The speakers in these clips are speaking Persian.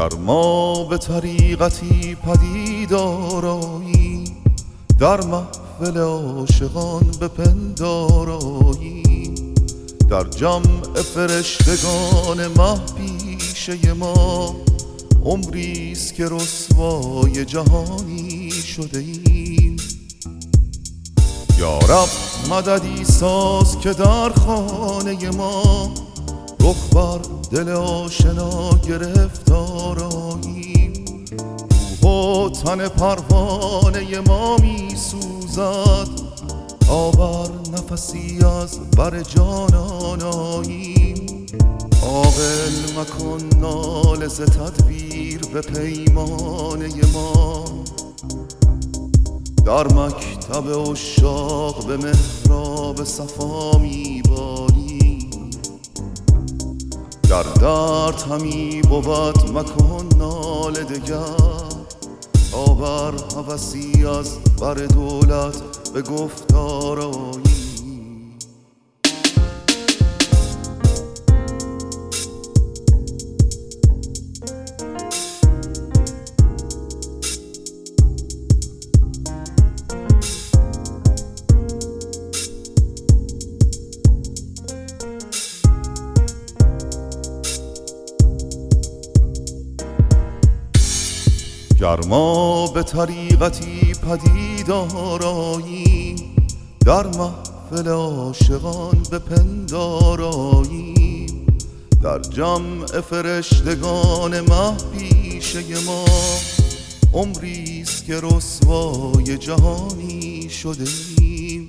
گر ما به طریقتی پدیدار آییم، در محفل عاشقان بپندار آییم، در جمع فرشتگان مه پیشه ما عمریست که رسوای جهانی شده ایم. یا رب مددی ساز که در خانه ما رخ بر دل آشنا گرفتار آییم. روح و تن پروانه ما می سوزد تا بر نفسی از بر جانان آییم. عاقل مکن ناله ز تدبیر به پیمانه ما، در مکتب عشاق به محراب صفا می بالیم. در درد همی بود مکن ناله دگر تا بر هوسی از بر دولت به گفتار آییم. گر ما به طریقتی پدیدار آییم، در محفل عاشقان بپندار آییم، در جمع فرشتگان مه پیشه ما عمریست که رسوای جهانی شده ایم.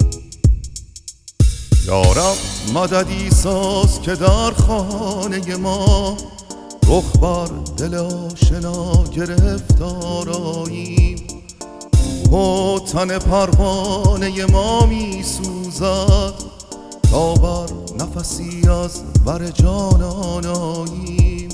یا رب مددی ساز که در خانه ما رخ بر دل آشنا گرفتار آییم. روح و تن پروانه ما می سوزد تا بر نفسی از بر جانان آییم.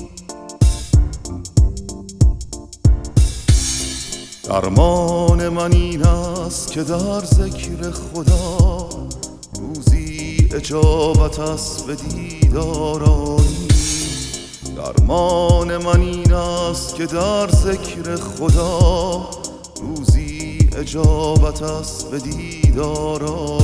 درمان من این است که در ذکر خدا روزی اجابت است به دیدار آییم. درمان من این است که در ذکر خدا روزی اجابت است به دیدار آییم.